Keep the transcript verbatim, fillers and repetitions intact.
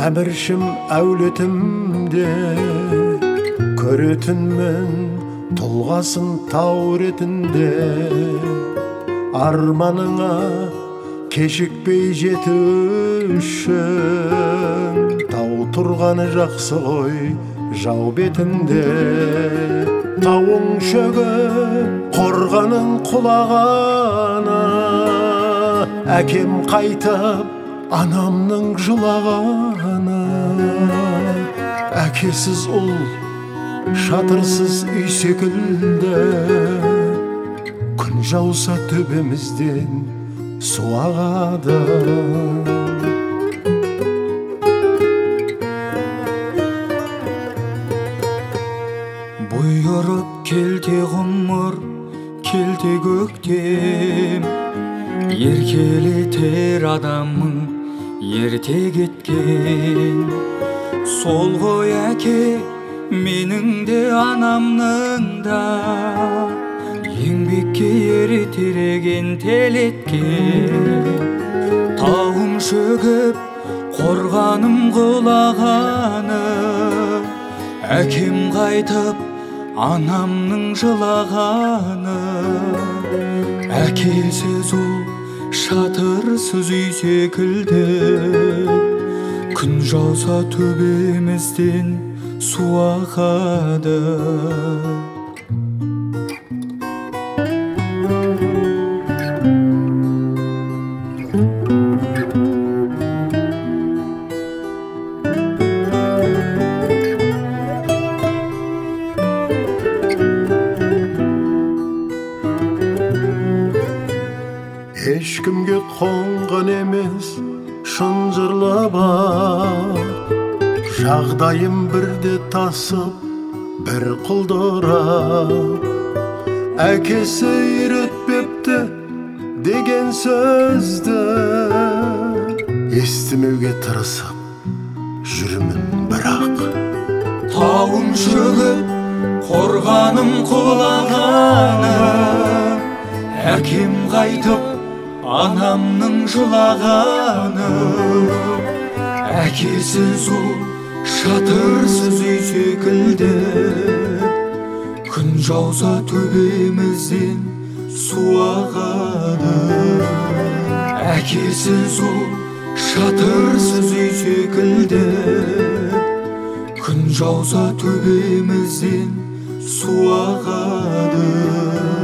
әміршім әулетімде көретінмін тұлғасын тау ретінде. Арманыңа кешікпей жету үшін тау тұрғаны жақсы ғой жау бетінде. Тауың шөгіп қорғаның құлағаны, әкем қайтып анамның жылағаны. Әкесіз ұл шатырсыз үй секілді, күн жауса төбемізден су ағады. Бұйырып келте ғұмыр, келте көктем, еркелетер адамың ерте кеткен. Сол ғой әке, менің де анамның да, еңбекке ертереген телеткен. Тауым шөгіп қорғаным құлағаны, әкем қайтып анамның жылағаны. Әкесіз ұл шатырсыз үй секілді, күн жауса төбемізден су ағады. Ешкімге қонған емес шынжырлы бар, жағдайым бірде тасып бір құлдырап. Әкесі үйретпепті деген сөзді естімеуге тырысып жүрмін бірақ. Тауым шөгіп қорғаным құлағаны, әкем қайтып анамның жылағаны. Әкесіз ұл шатырсыз үй секілді, күн жауса төбемізден су ағады. Әкесіз ұл шатырсыз үй секілді, күн жауса төбемізден су ағады.